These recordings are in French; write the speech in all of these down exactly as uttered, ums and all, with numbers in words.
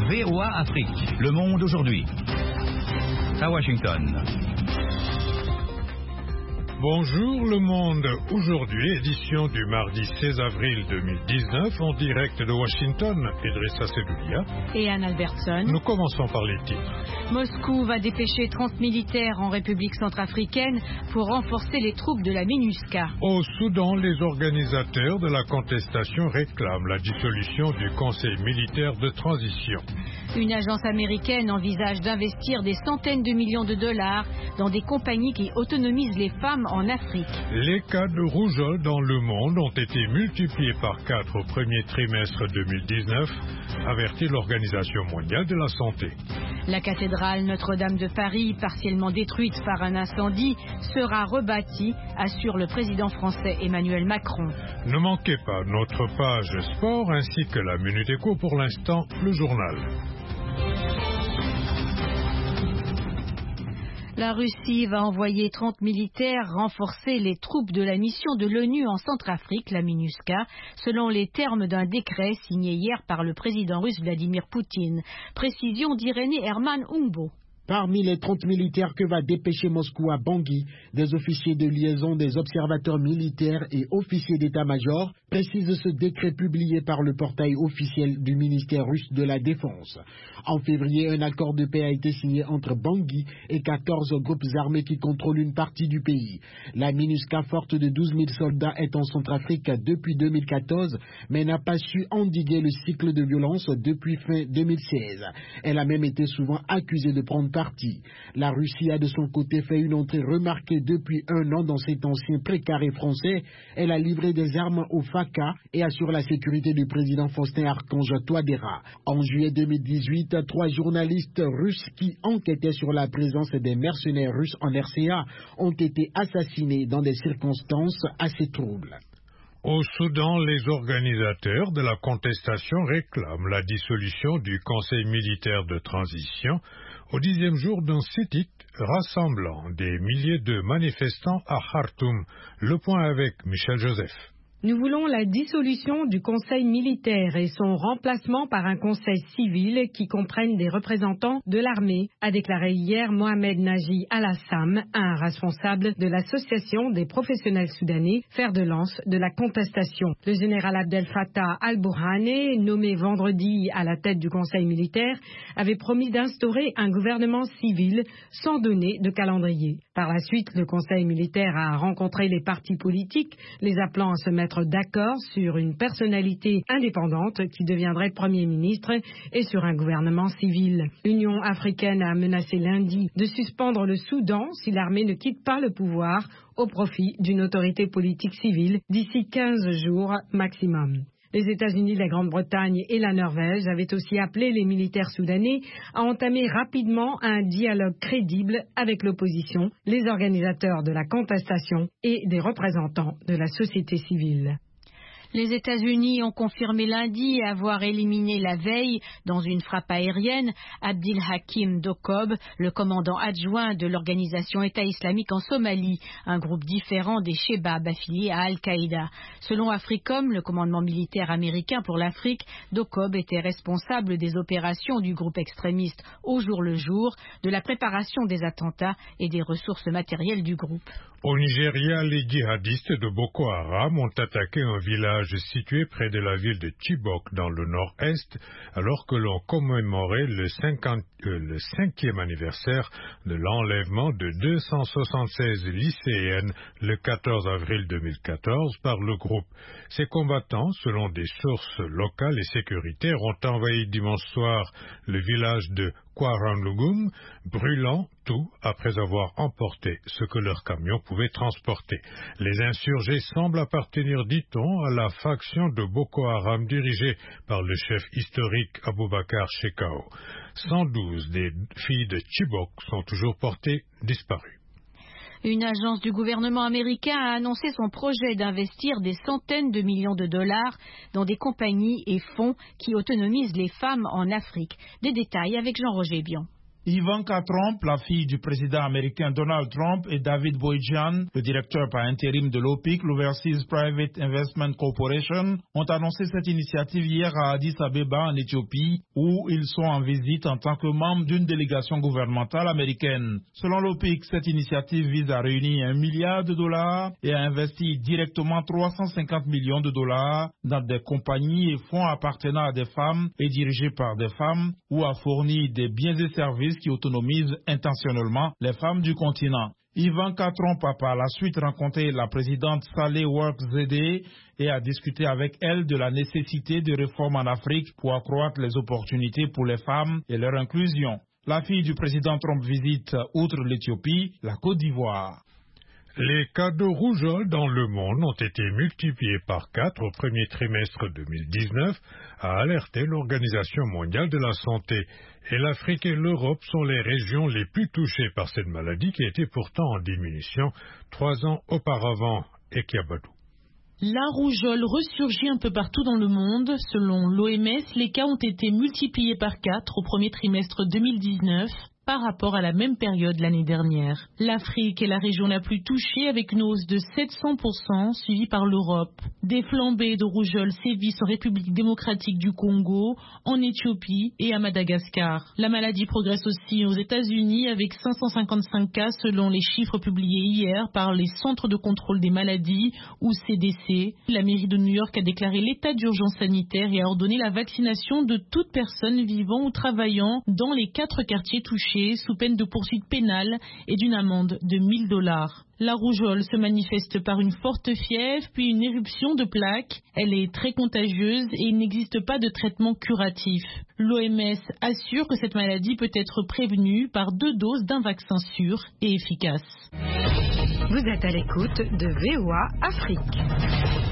V O A Afrique. Le monde aujourd'hui. À Washington. Bonjour le monde, aujourd'hui édition du mardi seize avril deux mille dix-neuf en direct de Washington, Idrissa Sedoulia et Anne Albertson. Nous commençons par les titres. Moscou va dépêcher trente militaires en République centrafricaine pour renforcer les troupes de la MINUSCA. Au Soudan, les organisateurs de la contestation réclament la dissolution du Conseil militaire de transition. Une agence américaine envisage d'investir des centaines de millions de dollars dans des compagnies qui autonomisent les femmes en Afrique. Les cas de rougeole dans le monde ont été multipliés par quatre au premier trimestre deux mille dix-neuf, avertit l'Organisation mondiale de la santé. La cathédrale Notre-Dame de Paris, partiellement détruite par un incendie, sera rebâtie, assure le président français Emmanuel Macron. Ne manquez pas notre page sport ainsi que la Minute Éco, pour l'instant le journal. La Russie va envoyer trente militaires renforcer les troupes de la mission de l'ONU en Centrafrique, la MINUSCA, selon les termes d'un décret signé hier par le président russe Vladimir Poutine. Précision d'Irénée Herman Humbo. Parmi les trente militaires que va dépêcher Moscou à Bangui, des officiers de liaison, des observateurs militaires et officiers d'état-major, précise ce décret publié par le portail officiel du ministère russe de la Défense. En février, un accord de paix a été signé entre Bangui et quatorze groupes armés qui contrôlent une partie du pays. La MINUSCA, forte de douze mille soldats, est en Centrafrique depuis deux mille quatorze, mais n'a pas su endiguer le cycle de violence depuis fin deux mille seize. Elle a même été souvent accusée de prendre parti. La Russie a de son côté fait une entrée remarquée depuis un an dans cet ancien précaré français. Elle a livré des armes au FACA et assure la sécurité du président Faustin Archange Touadéra. En juillet deux mille dix-huit, trois journalistes russes qui enquêtaient sur la présence des mercenaires russes en R C A ont été assassinés dans des circonstances assez troubles. Au Soudan, les organisateurs de la contestation réclament la dissolution du Conseil militaire de transition au dixième jour d'un sit-in rassemblant des milliers de manifestants à Khartoum. Le point avec Michel Joseph. Nous voulons la dissolution du Conseil militaire et son remplacement par un Conseil civil qui comprenne des représentants de l'armée, a déclaré hier Mohamed Naji Al-Assam, un responsable de l'Association des professionnels soudanais, fer de lance de la contestation. Le général Abdel Fattah al-Burhani, nommé vendredi à la tête du Conseil militaire, avait promis d'instaurer un gouvernement civil sans donner de calendrier. Par la suite, le Conseil militaire a rencontré les partis politiques, les appelant à se mettre d'accord sur une personnalité indépendante qui deviendrait Premier ministre et sur un gouvernement civil. L'Union africaine a menacé lundi de suspendre le Soudan si l'armée ne quitte pas le pouvoir au profit d'une autorité politique civile d'ici quinze jours maximum. Les États-Unis, la Grande-Bretagne et la Norvège avaient aussi appelé les militaires soudanais à entamer rapidement un dialogue crédible avec l'opposition, les organisateurs de la contestation et des représentants de la société civile. Les États-Unis ont confirmé lundi avoir éliminé la veille, dans une frappe aérienne, Abdil Hakim Dokob, le commandant adjoint de l'organisation État islamique en Somalie, un groupe différent des Shebab affiliés à Al-Qaïda. Selon Africom, le commandement militaire américain pour l'Afrique, Dokob était responsable des opérations du groupe extrémiste au jour le jour, de la préparation des attentats et des ressources matérielles du groupe. Au Nigeria, les djihadistes de Boko Haram ont attaqué un village situé près de la ville de Chibok dans le nord-est, alors que l'on commémorait le, cinquante, euh, le cinquième anniversaire de l'enlèvement de deux cent soixante-seize lycéennes le quatorze avril deux mille quatorze par le groupe. Ces combattants, selon des sources locales et sécuritaires, ont envahi dimanche soir le village de Kwaranlugum, brûlant tout après avoir emporté ce que leur camion pouvait transporter. Les insurgés semblent appartenir, dit-on, à la faction de Boko Haram dirigée par le chef historique Aboubakar Shekau. cent douze des filles de Chibok sont toujours portées disparues. Une agence du gouvernement américain a annoncé son projet d'investir des centaines de millions de dollars dans des compagnies et fonds qui autonomisent les femmes en Afrique. Des détails avec Jean-Roger Bion. Ivanka Trump, la fille du président américain Donald Trump, et David Boydjian, le directeur par intérim de l'O P I C, l'Overseas Private Investment Corporation, ont annoncé cette initiative hier à Addis Abeba en Éthiopie, où ils sont en visite en tant que membres d'une délégation gouvernementale américaine. Selon l'O P I C, cette initiative vise à réunir un milliard de dollars et à investir directement trois cent cinquante millions de dollars dans des compagnies et fonds appartenant à des femmes et dirigés par des femmes, ou à fournir des biens et services qui autonomisent intentionnellement les femmes du continent. Ivanka Trump a par la suite rencontré la présidente Saleh Work Zewde et a discuté avec elle de la nécessité de réformes en Afrique pour accroître les opportunités pour les femmes et leur inclusion. La fille du président Trump visite, outre l'Éthiopie, la Côte d'Ivoire. Les cas de rougeole dans le monde ont été multipliés par quatre au premier trimestre deux mille dix-neuf, a alerté l'Organisation mondiale de la santé. Et l'Afrique et l'Europe sont les régions les plus touchées par cette maladie qui était pourtant en diminution trois ans auparavant. Ekiabadou. La rougeole ressurgit un peu partout dans le monde. Selon l'O M S, les cas ont été multipliés par quatre au premier trimestre deux mille dix-neuf. Par rapport à la même période l'année dernière. L'Afrique est la région la plus touchée avec une hausse de sept cents pour cent, suivie par l'Europe. Des flambées de rougeole sévissent en République démocratique du Congo, en Éthiopie et à Madagascar. La maladie progresse aussi aux États-Unis avec cinq cent cinquante-cinq cas selon les chiffres publiés hier par les Centres de contrôle des maladies ou C D C. La mairie de New York a déclaré l'état d'urgence sanitaire et a ordonné la vaccination de toute personne vivant ou travaillant dans les quatre quartiers touchés sous peine de poursuite pénale et d'une amende de mille dollars. La rougeole se manifeste par une forte fièvre puis une éruption de plaques. Elle est très contagieuse et il n'existe pas de traitement curatif. L'O M S assure que cette maladie peut être prévenue par deux doses d'un vaccin sûr et efficace. Vous êtes à l'écoute de V O A Afrique.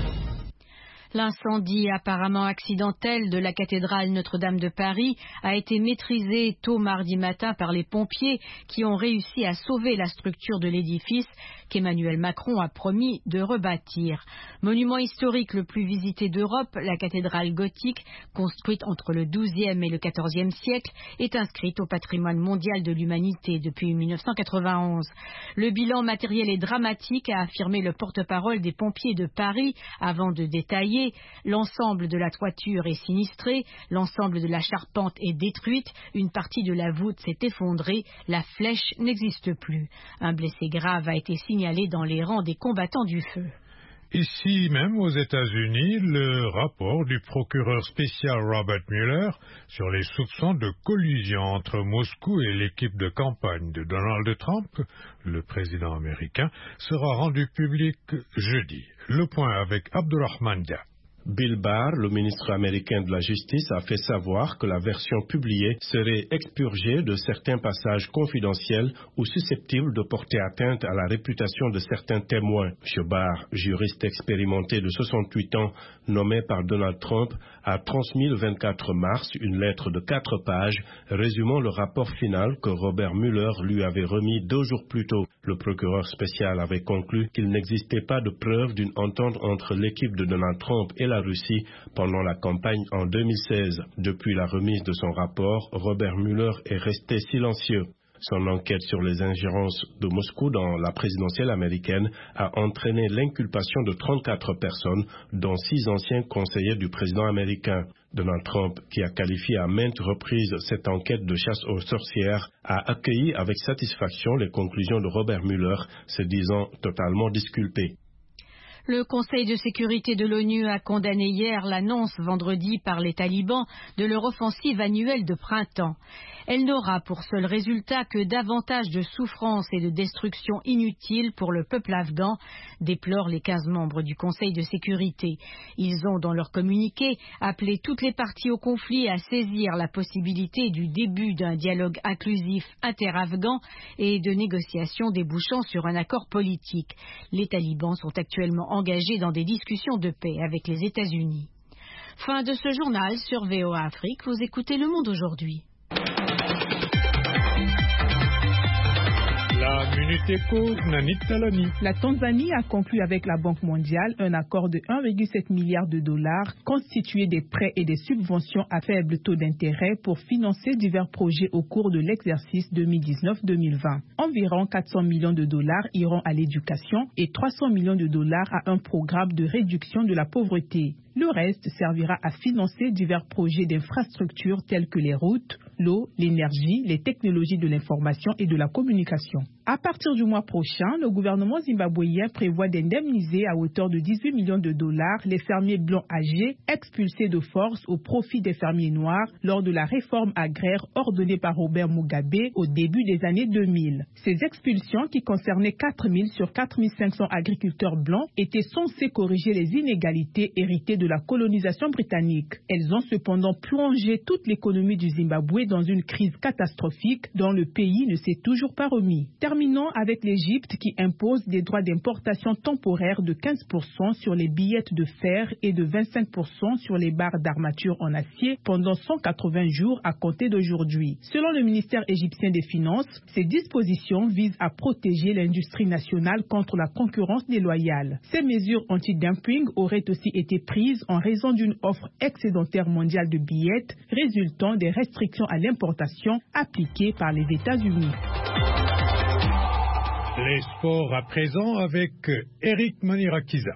L'incendie apparemment accidentel de la cathédrale Notre-Dame de Paris a été maîtrisé tôt mardi matin par les pompiers qui ont réussi à sauver la structure de l'édifice qu'Emmanuel Macron a promis de rebâtir. Monument historique le plus visité d'Europe, la cathédrale gothique, construite entre le douzième et le quatorzième siècle, est inscrite au patrimoine mondial de l'humanité depuis mille neuf cent quatre-vingt-onze. Le bilan matériel est dramatique, a affirmé le porte-parole des pompiers de Paris avant de détailler. L'ensemble de la toiture est sinistré, l'ensemble de la charpente est détruite, une partie de la voûte s'est effondrée, la flèche n'existe plus. Un blessé grave a été signalé dans les rangs des combattants du feu. Ici même aux États-Unis, le rapport du procureur spécial Robert Mueller sur les soupçons de collusion entre Moscou et l'équipe de campagne de Donald Trump, le président américain, sera rendu public jeudi. Le point avec Abdurrahman Dia. Bill Barr, le ministre américain de la Justice, a fait savoir que la version publiée serait expurgée de certains passages confidentiels ou susceptibles de porter atteinte à la réputation de certains témoins. M. Barr, juriste expérimenté de soixante-huit ans, nommé par Donald Trump, a transmis le vingt-quatre mars une lettre de quatre pages résumant le rapport final que Robert Mueller lui avait remis deux jours plus tôt. Le procureur spécial avait conclu qu'il n'existait pas de preuve d'une entente entre l'équipe de Donald Trump et la Russie pendant la campagne en deux mille seize. Depuis la remise de son rapport, Robert Mueller est resté silencieux. Son enquête sur les ingérences de Moscou dans la présidentielle américaine a entraîné l'inculpation de trente-quatre personnes, dont six anciens conseillers du président américain. Donald Trump, qui a qualifié à maintes reprises cette enquête de chasse aux sorcières, a accueilli avec satisfaction les conclusions de Robert Mueller, se disant totalement disculpé. Le Conseil de sécurité de l'ONU a condamné hier l'annonce vendredi par les talibans de leur offensive annuelle de printemps. Elle n'aura pour seul résultat que davantage de souffrance et de destruction inutiles pour le peuple afghan, déplorent les quinze membres du Conseil de sécurité. Ils ont, dans leur communiqué, appelé toutes les parties au conflit à saisir la possibilité du début d'un dialogue inclusif inter-afghan et de négociations débouchant sur un accord politique. Les talibans sont actuellement engagés dans des discussions de paix avec les États-Unis. Fin de ce journal sur V O A Afrique. Vous écoutez Le Monde aujourd'hui. La Minute Éco, Nanit Talani. La Tanzanie a conclu avec la Banque mondiale un accord de un virgule sept milliard de dollars constitué des prêts et des subventions à faible taux d'intérêt pour financer divers projets au cours de l'exercice deux mille dix-neuf deux mille vingt. Environ quatre cents millions de dollars iront à l'éducation et trois cents millions de dollars à un programme de réduction de la pauvreté. Le reste servira à financer divers projets d'infrastructures tels que les routes, l'eau, l'énergie, les technologies de l'information et de la communication. À partir du mois prochain, le gouvernement zimbabwéen prévoit d'indemniser à hauteur de dix-huit millions de dollars les fermiers blancs âgés expulsés de force au profit des fermiers noirs lors de la réforme agraire ordonnée par Robert Mugabe au début des années deux mille. Ces expulsions, qui concernaient quatre mille sur quatre mille cinq cents agriculteurs blancs, étaient censées corriger les inégalités héritées de la colonisation britannique. Elles ont cependant plongé toute l'économie du Zimbabwe dans une crise catastrophique dont le pays ne s'est toujours pas remis. Terminons avec l'Égypte qui impose des droits d'importation temporaires de quinze pour cent sur les billettes de fer et de vingt-cinq pour cent sur les barres d'armature en acier pendant cent quatre-vingts jours à compter d'aujourd'hui. Selon le ministère égyptien des Finances, ces dispositions visent à protéger l'industrie nationale contre la concurrence déloyale. Ces mesures anti-dumping auraient aussi été prises en raison d'une offre excédentaire mondiale de billettes résultant des restrictions à l'importation appliquées par les États-Unis. Les sports à présent avec Eric Manirakiza.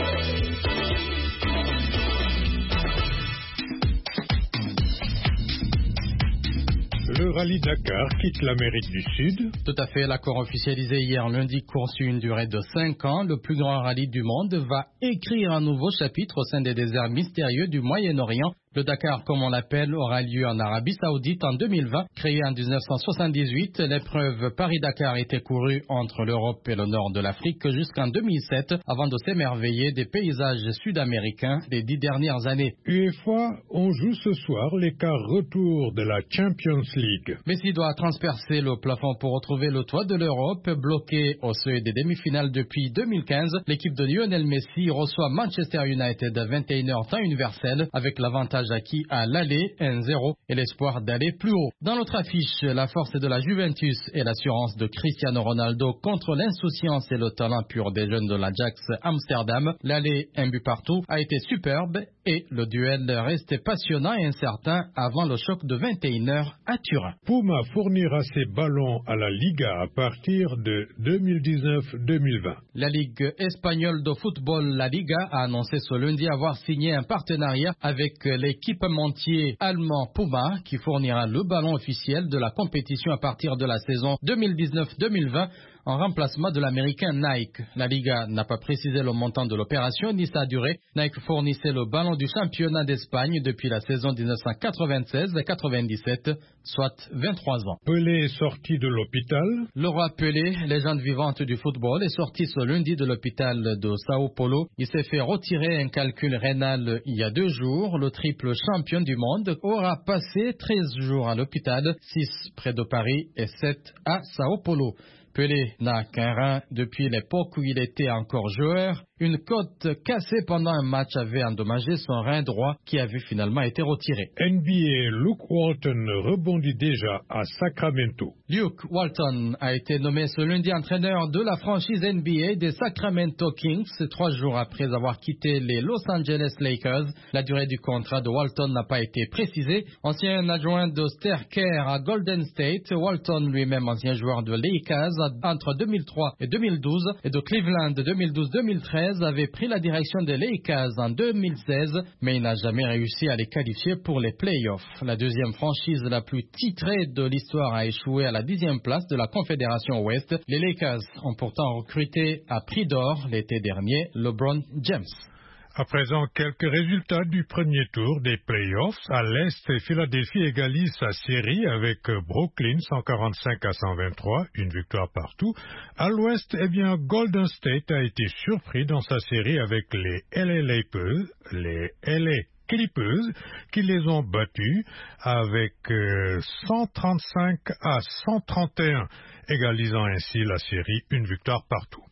Le rallye Dakar quitte l'Amérique du Sud. Tout à fait, l'accord officialisé hier lundi conçu une durée de cinq ans. Le plus grand rallye du monde va écrire un nouveau chapitre au sein des déserts mystérieux du Moyen-Orient. Le Dakar, comme on l'appelle, aura lieu en Arabie Saoudite en deux mille vingt. Créé en mille neuf cent soixante-dix-huit, l'épreuve Paris-Dakar était courue entre l'Europe et le nord de l'Afrique jusqu'en deux mille sept, avant de s'émerveiller des paysages sud-américains des dix dernières années. UEFA, on joue ce soir les quarts retour de la Champions League. Messi doit transpercer le plafond pour retrouver le toit de l'Europe, bloqué au seuil des demi-finales depuis deux mille quinze. L'équipe de Lionel Messi reçoit Manchester United à vingt et une heures temps universel avec l'avantage acquis à l'aller un zéro et l'espoir d'aller plus haut. Dans notre affiche, la force de la Juventus et l'assurance de Cristiano Ronaldo contre l'insouciance et le talent pur des jeunes de l'Ajax Amsterdam. L'aller un but partout a été superbe et le duel restait passionnant et incertain avant le choc de vingt et une heures à Turin. Puma fournira ses ballons à la Liga à partir de deux mille dix-neuf deux mille vingt. La Ligue espagnole de football, la Liga, a annoncé ce lundi avoir signé un partenariat avec l'équipementier allemand Puma qui fournira le ballon officiel de la compétition à partir de la saison deux mille dix-neuf deux mille vingt. En remplacement de l'américain Nike. La Liga n'a pas précisé le montant de l'opération ni sa durée. Nike fournissait le ballon du championnat d'Espagne depuis la saison mille neuf cent quatre-vingt-seize quatre-vingt-dix-sept, soit vingt-trois ans. Pelé est sorti de l'hôpital. Le roi Pelé, légende vivante du football, est sorti ce lundi de l'hôpital de Sao Paulo. Il s'est fait retirer un calcul rénal il y a deux jours. Le triple champion du monde aura passé treize jours à l'hôpital, six près de Paris et sept à Sao Paulo. Pelé n'a qu'un rein depuis l'époque où il était encore joueur. Une côte cassée pendant un match avait endommagé son rein droit qui avait finalement été retiré. N B A, Luke Walton rebondit déjà à Sacramento. Luke Walton a été nommé ce lundi entraîneur de la franchise N B A des Sacramento Kings, trois jours après avoir quitté les Los Angeles Lakers. La durée du contrat de Walton n'a pas été précisée. Ancien adjoint de Steve Kerr à Golden State, Walton, lui-même ancien joueur de Lakers entre deux mille trois et deux mille douze et de Cleveland de deux mille douze deux mille treize, avait pris la direction des Lakers en deux mille seize, mais il n'a jamais réussi à les qualifier pour les playoffs. La deuxième franchise la plus titrée de l'histoire a échoué à la dixième place de la Confédération Ouest. Les Lakers ont pourtant recruté à prix d'or l'été dernier LeBron James. À présent, quelques résultats du premier tour des playoffs. À l'Est, Philadelphie égalise sa série avec Brooklyn cent quarante-cinq à cent vingt-trois, une victoire partout. À l'Ouest, eh bien, Golden State a été surpris dans sa série avec les L A Lakers, les L A Clippers, qui les ont battus avec euh, cent trente-cinq à cent trente et un, égalisant ainsi la série, une victoire partout.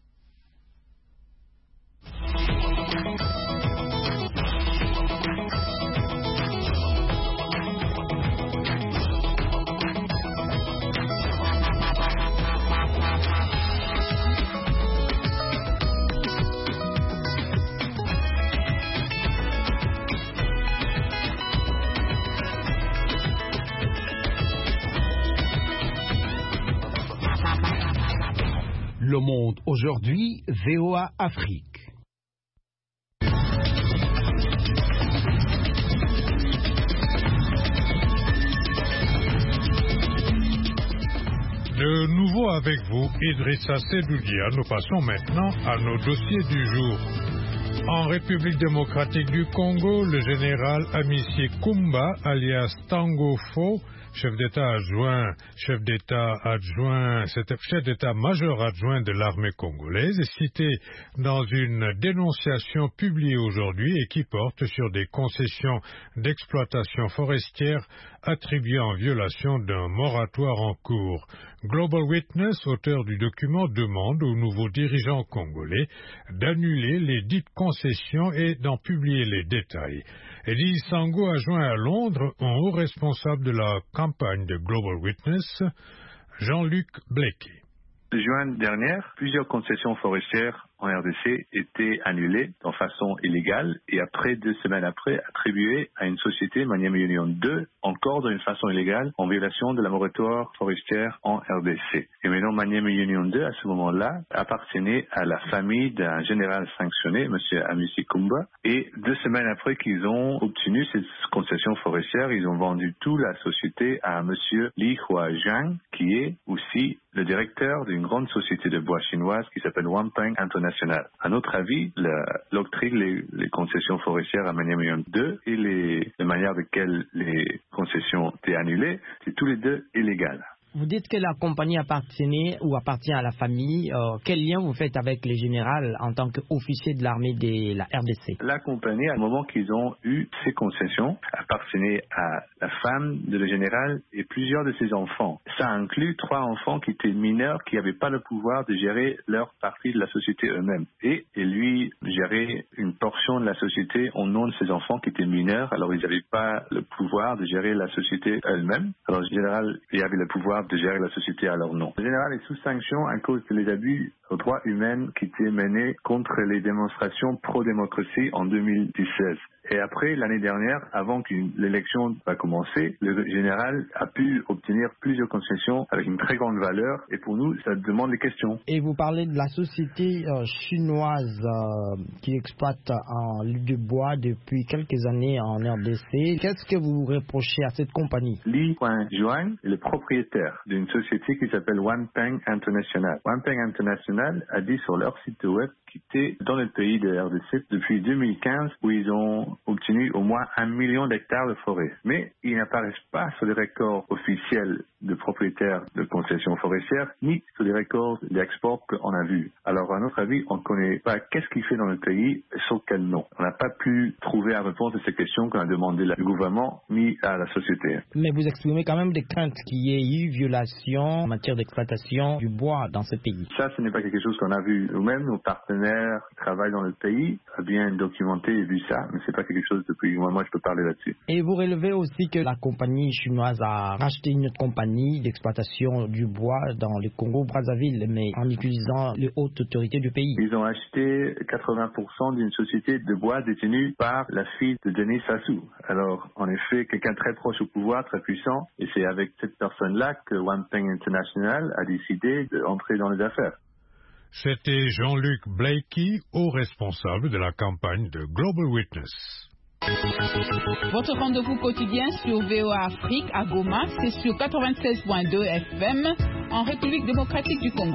Le Monde aujourd'hui, V O A Afrique. De nouveau avec vous, Idrissa Sedoudia. Nous passons maintenant à nos dossiers du jour. En République démocratique du Congo, le général Amici Kumba, alias Tango Fo, chef d'État adjoint, chef d'État adjoint, c'était chef d'État-major adjoint de l'armée congolaise, est cité dans une dénonciation publiée aujourd'hui et qui porte sur des concessions d'exploitation forestière attribuées en violation d'un moratoire en cours. Global Witness, auteur du document, demande aux nouveaux dirigeants congolais d'annuler les dites concessions et d'en publier les détails. Eddie Sango a joint à Londres un haut responsable de la campagne de Global Witness, Jean-Luc Blakey. En juin dernier, plusieurs concessions forestières en R D C étaient annulées de façon illégale et après, deux semaines après, attribuées à une société, Maniema Union deux, encore d'une façon illégale, en violation de la moratoire forestière en R D C. Et maintenant, Maniema Union deux, à ce moment-là, appartenait à la famille d'un général sanctionné, M. Amici Kumba, et deux semaines après qu'ils ont obtenu ces concessions forestières, ils ont vendu toute la société à M. Li Huazhang, qui est aussi le directeur d'une grande société de bois chinoise qui s'appelle Wanpeng International. À notre avis, l'octroi les, les concessions forestières à Maniema deux et les, la manière avec laquelle les concessions étaient annulées, c'est tous les deux illégal. Vous dites que la compagnie appartenait ou appartient à la famille. Euh, quel lien vous faites avec le général en tant qu'officier de l'armée de la R D C? La compagnie, à un moment qu'ils ont eu ces concessions, appartenait à la femme de le général et plusieurs de ses enfants. Ça inclut trois enfants qui étaient mineurs, qui n'avaient pas le pouvoir de gérer leur partie de la société eux-mêmes. Et, et lui gérait une portion de la société au nom de ses enfants qui étaient mineurs, alors ils n'avaient pas le pouvoir de gérer la société eux-mêmes. Alors le général, il avait le pouvoir de gérer la société à leur nom. Le général est sous sanction à cause des abus aux droits humains qui étaient menés contre les démonstrations pro-démocratie en deux mille dix-sept. Et après, l'année dernière, avant que l'élection va commencer, le général a pu obtenir plusieurs concessions avec une très grande valeur. Et pour nous, ça demande des questions. Et vous parlez de la société euh, chinoise euh, qui exploite en du bois depuis quelques années en R D C. Qu'est-ce que vous reprochez à cette compagnie? Li Huazhang est le propriétaire d'une société qui s'appelle Wanpeng International. Wanpeng International a dit sur leur site web qu'ils étaient dans le pays de R D C depuis deux mille quinze où ils ont obtenu au moins un million d'hectares de forêt. Mais ils n'apparaissent pas sur les records officiels de propriétaires de concessions forestières, ni sur les records d'export qu'on a vus. Alors, à notre avis, on ne connaît pas qu'est-ce qu'il fait dans le pays, sur quel nom. On n'a pas pu trouver la réponse à ces questions qu'on a demandé au gouvernement, ni à la société. Mais vous exprimez quand même des craintes qu'il y ait eu violation en matière d'exploitation du bois dans ce pays. Ça, ce n'est pas quelque chose qu'on a vu nous-mêmes. Nos partenaires qui travaillent dans le pays ont bien documenté et vu ça, mais c'est pas quelque chose depuis moi, moi je peux parler là-dessus. Et vous relevez aussi que la compagnie chinoise a racheté une autre compagnie d'exploitation du bois dans le Congo-Brazzaville, mais en utilisant les hautes autorités du pays. Ils ont acheté quatre-vingts pour cent d'une société de bois détenue par la fille de Denis Sassou. Alors, en effet, quelqu'un très proche au pouvoir, très puissant, et c'est avec cette personne-là que Wanpeng International a décidé d'entrer dans les affaires. C'était Jean-Luc Blakey, haut responsable de la campagne de Global Witness. Votre rendez-vous quotidien sur V O A Afrique à Goma, c'est sur quatre-vingt-seize point deux F M en République démocratique du Congo.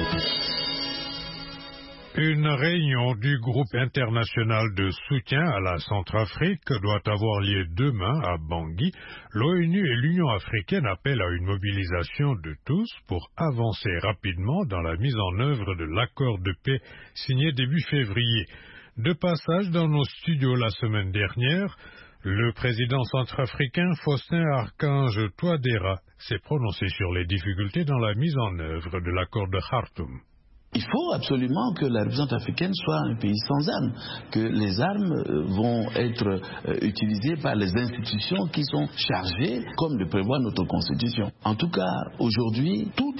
Une réunion du groupe international de soutien à la Centrafrique doit avoir lieu demain à Bangui. L'ONU et l'Union africaine appellent à une mobilisation de tous pour avancer rapidement dans la mise en œuvre de l'accord de paix signé début février. De passage dans nos studios la semaine dernière, le président centrafricain Faustin Archange Touadéra s'est prononcé sur les difficultés dans la mise en œuvre de l'accord de Khartoum. Il faut absolument que la République centrafricaine soit un pays sans armes, que les armes vont être utilisées par les institutions qui sont chargées, comme le prévoit notre Constitution. En tout cas, aujourd'hui, toutes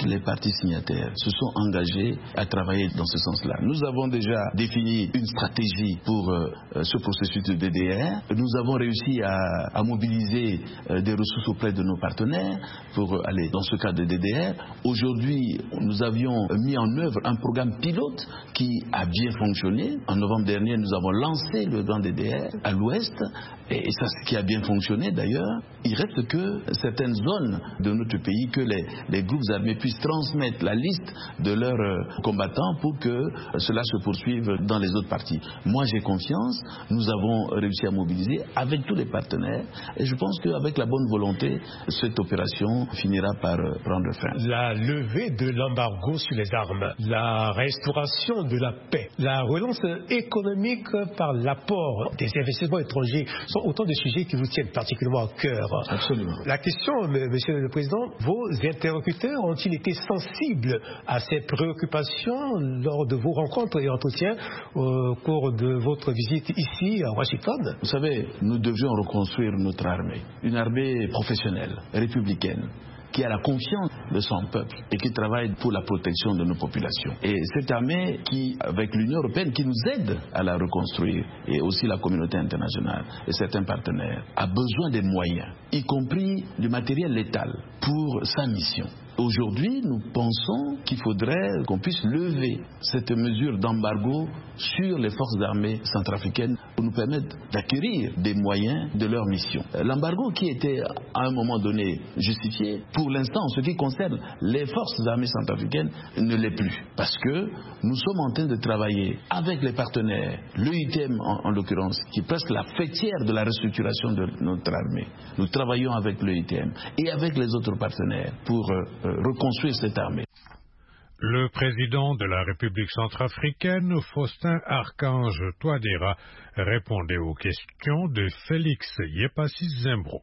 les parties signataires se sont engagés à travailler dans ce sens-là. Nous avons déjà défini une stratégie pour euh, ce processus de D D R. Nous avons réussi à, à mobiliser euh, des ressources auprès de nos partenaires pour euh, aller dans ce cadre de D D R. Aujourd'hui, nous avions mis en œuvre un programme pilote qui a bien fonctionné. En novembre dernier, nous avons lancé le grand D D R à l'ouest, et ça, ce qui a bien fonctionné d'ailleurs. Il reste que certaines zones de notre pays, que les, les groupes armés puissent transmettre la liste de leurs euh, combattants pour que euh, cela se poursuive dans les autres parties. Moi, j'ai confiance. Nous avons réussi à mobiliser avec tous les partenaires, et je pense qu'avec la bonne volonté, cette opération finira par euh, prendre fin. La levée de l'embargo sur les armes, la restauration de la paix, la relance économique par l'apport des investissements étrangers sont autant de sujets qui vous tiennent particulièrement à cœur. Absolument. La question, Monsieur le Président, vos interlocuteurs ont-ils été sensibles à ces préoccupations lors de vos rencontres et entretiens au cours de votre visite ici à Washington? Vous savez, nous devions reconstruire notre armée, une armée professionnelle, républicaine, qui a la confiance de son peuple et qui travaille pour la protection de nos populations. Et cette armée qui, avec l'Union européenne, qui nous aide à la reconstruire, et aussi la communauté internationale et certains partenaires, a besoin des moyens, y compris du matériel létal, pour sa mission. Aujourd'hui, nous pensons qu'il faudrait qu'on puisse lever cette mesure d'embargo sur les forces armées centrafricaines pour nous permettre d'acquérir des moyens de leur mission. L'embargo qui était à un moment donné justifié, pour l'instant, en ce qui concerne les forces armées centrafricaines, ne l'est plus. Parce que nous sommes en train de travailler avec les partenaires, l'E U T M en, en l'occurrence, qui est presque la fêtière de la restructuration de notre armée. Nous travaillons avec l'E U T M et avec les autres partenaires pour euh, reconstruire cette armée. Le président de la République centrafricaine, Faustin Archange Touadéra, répondait aux questions de Félix Yepassi-Zimbro.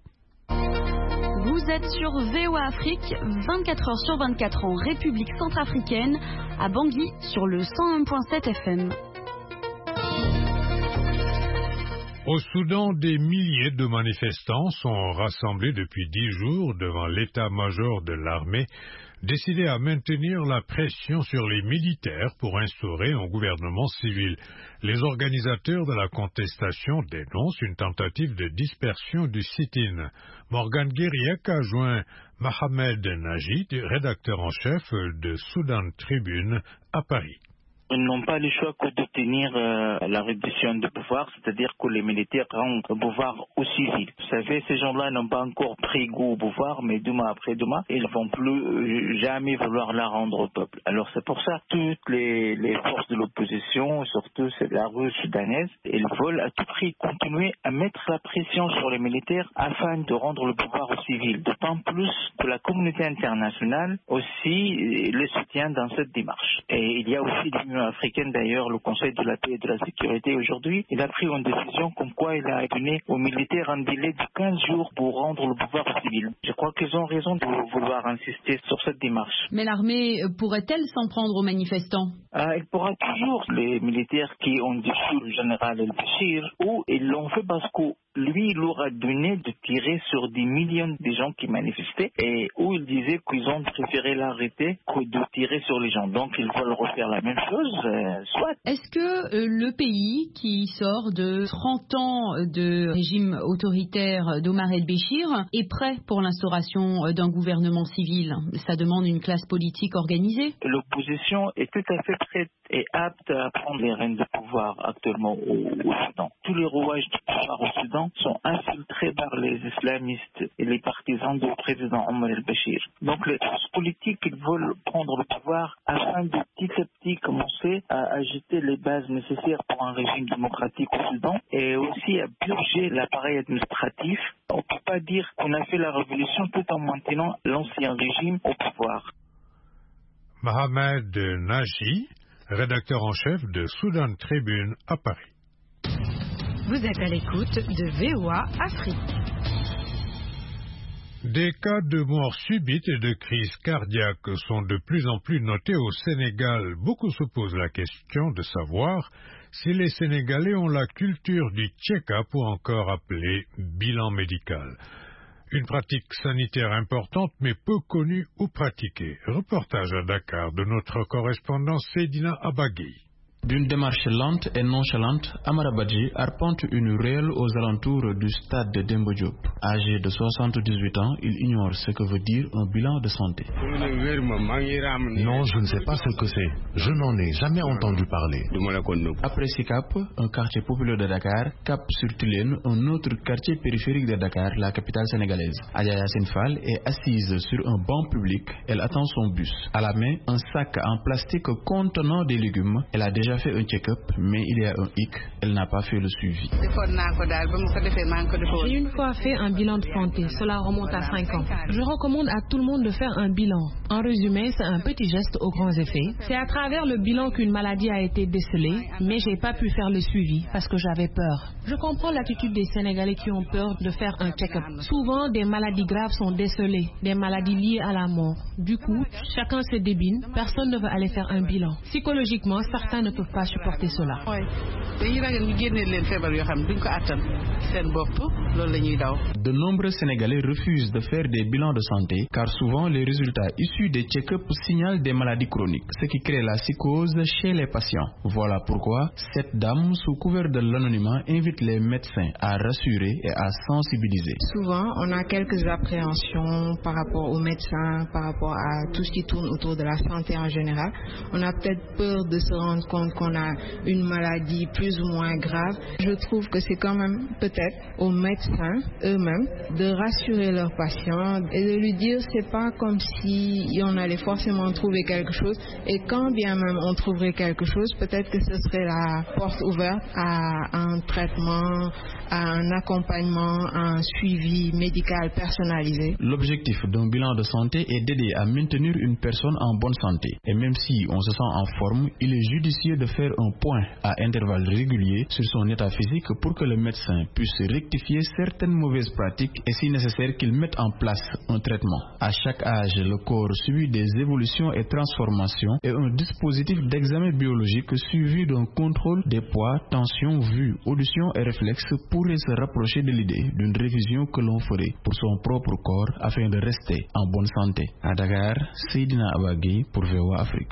Vous êtes sur V O A Afrique, vingt-quatre heures sur vingt-quatre en République centrafricaine, à Bangui sur le cent un virgule sept F M. Au Soudan, des milliers de manifestants sont rassemblés depuis dix jours devant l'état-major de l'armée, décidé à maintenir la pression sur les militaires pour instaurer un gouvernement civil. Les organisateurs de la contestation dénoncent une tentative de dispersion du sit-in. Morgan Guériec a joint Mohamed Najid, rédacteur en chef de Sudan Tribune à Paris. Ils n'ont pas le choix que de tenir euh, la reddition de pouvoir, c'est-à-dire que les militaires rendent le pouvoir aux civils. Vous savez, ces gens-là n'ont pas encore pris goût au pouvoir, mais demain après demain, ils ne vont plus euh, jamais vouloir la rendre au peuple. Alors c'est pour ça que toutes les, les forces de l'opposition, surtout c'est la rue soudanaise, ils veulent à tout prix continuer à mettre la pression sur les militaires afin de rendre le pouvoir aux civils. D'autant plus que la communauté internationale aussi les soutient dans cette démarche. Et il y a aussi l'Union africaine d'ailleurs, le Conseil de la paix et de la sécurité aujourd'hui, il a pris une décision comme quoi il a donné aux militaires un délai de quinze jours pour rendre le pouvoir civil. Je crois qu'ils ont raison de vouloir insister sur cette démarche. Mais l'armée pourrait-elle s'en prendre aux manifestants? Ah, elle pourra toujours, les militaires qui ont déchu le général El-Béchir, ou ils l'ont fait parce que lui, il leur a donné de tirer sur des millions de gens qui manifestaient, et où il disait qu'ils ont préféré l'arrêter que de tirer sur les gens. Donc ils veulent refaire la même chose, euh, soit. Est-ce que euh, le pays qui sort de trente ans de régime autoritaire d'Omar El-Béchir est prêt pour l'instauration d'un gouvernement civil? Ça demande une classe politique organisée. L'opposition est tout à fait prête et apte à prendre les rênes de pouvoir actuellement au, au Soudan. Tous les rouages du pouvoir au Soudan sont infiltrés par les islamistes et les partisans du président Omar el-Béchir. Donc les forces politiques ils veulent prendre le pouvoir afin de petit à petit commencer à agiter les bases nécessaires pour un régime démocratique au Soudan et aussi à purger l'appareil administratif. On ne peut pas dire qu'on a fait la révolution tout en maintenant l'ancien régime au pouvoir. Mohamed Naji, rédacteur en chef de Sudan Tribune à Paris. Vous êtes à l'écoute de V O A Afrique. Des cas de mort subite et de crise cardiaque sont de plus en plus notés au Sénégal. Beaucoup se posent la question de savoir si les Sénégalais ont la culture du check-up ou encore appelé bilan médical. Une pratique sanitaire importante mais peu connue ou pratiquée. Reportage à Dakar de notre correspondant Seydina Abagui. D'une démarche lente et nonchalante, Amara Badji arpente une ruelle aux alentours du stade de Demba Diop. Âgé de soixante-dix-huit ans, il ignore ce que veut dire un bilan de santé. Non, je ne sais pas ce que c'est. Je n'en ai jamais entendu parler. Après Sikap, un quartier populaire de Dakar, Cap sur Tulène, un autre quartier périphérique de Dakar, la capitale sénégalaise. Adja Yassine Fall est assise sur un banc public. Elle attend son bus. À la main, un sac en plastique contenant des légumes. Elle a déjà fait un check-up, mais il y a un hic, elle n'a pas fait le suivi. J'ai une fois fait un bilan de santé, cela remonte à cinq ans. Je recommande à tout le monde de faire un bilan. En résumé, c'est un petit geste aux grands effets. C'est à travers le bilan qu'une maladie a été décelée, mais j'ai pas pu faire le suivi parce que j'avais peur. Je comprends l'attitude des Sénégalais qui ont peur de faire un check-up. Souvent, des maladies graves sont décelées, des maladies liées à la mort. Du coup, chacun se débine, personne ne veut aller faire un bilan. Psychologiquement, certains ne peuvent pas supporter cela. De nombreux Sénégalais refusent de faire des bilans de santé car souvent les résultats issus des check-up signalent des maladies chroniques, ce qui crée la psychose chez les patients. Voilà pourquoi cette dame, sous couvert de l'anonymat, invite les médecins à rassurer et à sensibiliser. Souvent, on a quelques appréhensions par rapport aux médecins, par rapport à tout ce qui tourne autour de la santé en général. On a peut-être peur de se rendre compte qu'on a une maladie plus ou moins grave. Je trouve que c'est quand même peut-être aux médecins eux-mêmes de rassurer leurs patients et de lui dire c'est pas comme si on allait forcément trouver quelque chose et quand bien même on trouverait quelque chose, peut-être que ce serait la porte ouverte à un traitement, à un accompagnement, à un suivi médical personnalisé. L'objectif d'un bilan de santé est d'aider à maintenir une personne en bonne santé. Et même si on se sent en forme, il est judicieux de faire un point à intervalles réguliers sur son état physique pour que le médecin puisse rectifier certaines mauvaises pratiques et si nécessaire qu'il mette en place un traitement. À chaque âge, le corps subit des évolutions et transformations et un dispositif d'examen biologique suivi d'un contrôle des poids, tension, vue, audition et réflexes pourrait se rapprocher de l'idée d'une révision que l'on ferait pour son propre corps afin de rester en bonne santé. À Dakar, Seydina Abagui pour V O A Afrique.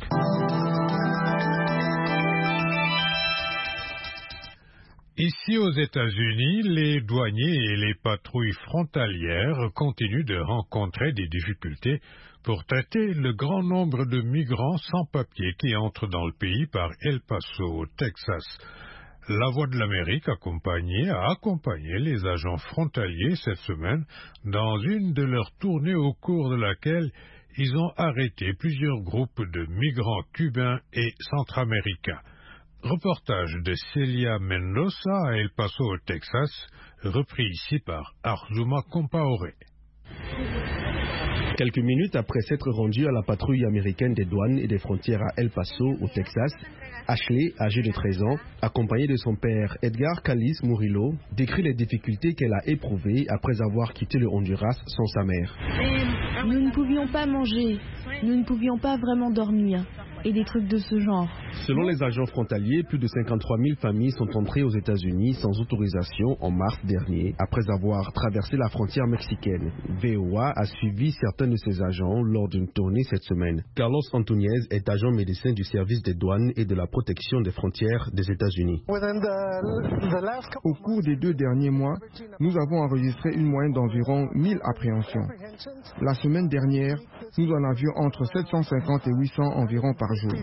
Ici aux États-Unis, les douaniers et les patrouilles frontalières continuent de rencontrer des difficultés pour traiter le grand nombre de migrants sans papier qui entrent dans le pays par El Paso, au Texas. La Voix de l'Amérique accompagnée a accompagné les agents frontaliers cette semaine dans une de leurs tournées au cours de laquelle ils ont arrêté plusieurs groupes de migrants cubains et centra-américains. Reportage de Celia Mendoza à El Paso, au Texas, repris ici par Arzuma Compaoré. Quelques minutes après s'être rendu à la patrouille américaine des douanes et des frontières à El Paso, au Texas, Ashley, âgée de treize ans, accompagnée de son père Edgar Callis Murillo, décrit les difficultés qu'elle a éprouvées après avoir quitté le Honduras sans sa mère. Nous ne pouvions pas manger, nous ne pouvions pas vraiment dormir. Et des trucs de ce genre. Selon les agents frontaliers, plus de cinquante-trois mille familles sont entrées aux États-Unis sans autorisation en mars dernier, après avoir traversé la frontière mexicaine. V O A a suivi certains de ces agents lors d'une tournée cette semaine. Carlos Antuñez est agent médecin du service des douanes et de la protection des frontières des États-Unis. Au cours des deux derniers mois, nous avons enregistré une moyenne d'environ mille appréhensions. La semaine dernière, nous en avions entre sept cent cinquante et huit cents environ par jour.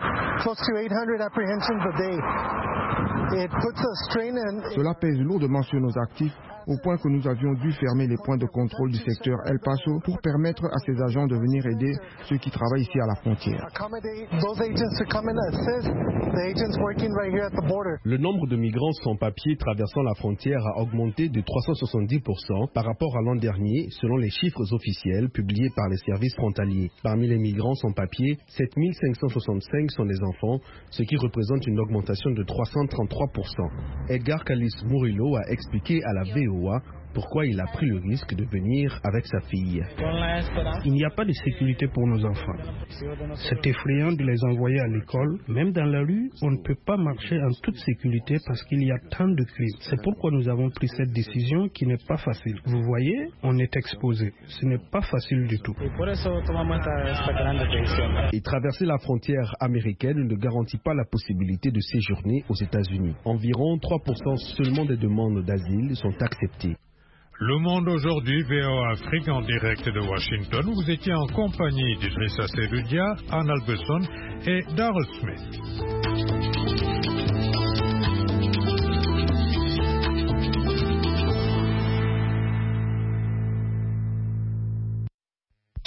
Cela pèse lourdement sur nos actifs au point que nous avions dû fermer les points de contrôle du secteur El Paso pour permettre à ces agents de venir aider ceux qui travaillent ici à la frontière. Le nombre de migrants sans papier traversant la frontière a augmenté de trois cent soixante-dix pour cent par rapport à l'an dernier, selon les chiffres officiels publiés par les services frontaliers. Parmi les migrants sans papier, sept mille cinq cent soixante-cinq sont des enfants, ce qui représente une augmentation de trois cent trente-trois pour cent. Edgar Callis Murillo a expliqué à la V O A pourquoi il a pris le risque de venir avec sa fille. Il n'y a pas de sécurité pour nos enfants. C'est effrayant de les envoyer à l'école. Même dans la rue, on ne peut pas marcher en toute sécurité parce qu'il y a tant de crimes. C'est pourquoi nous avons pris cette décision qui n'est pas facile. Vous voyez, on est exposé. Ce n'est pas facile du tout. Et traverser la frontière américaine ne garantit pas la possibilité de séjourner aux États-Unis. Environ trois pour cent seulement des demandes d'asile sont acceptées. Le Monde aujourd'hui, V O A Afrique en direct de Washington. Vous étiez en compagnie d'Idrissa Serudia, Anne Albeson et Darrell Smith.